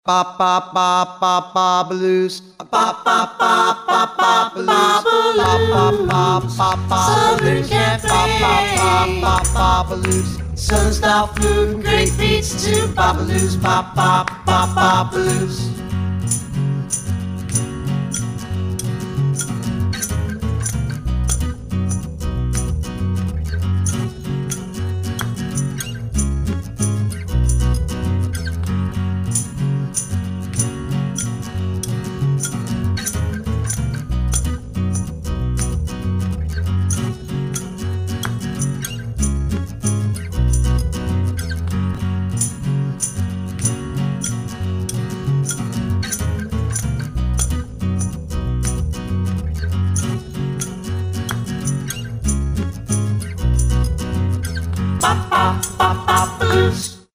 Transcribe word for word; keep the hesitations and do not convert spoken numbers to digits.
Bop bop bop bop bop-a-loos. Bop bop bop bop bop-a-loos. Bop bop bop bop bop-a-loos. Bop bop bop bop bop-a-loos. Southern style food and great beats to bop-a-loos. Bop bop bop bop-a-loos.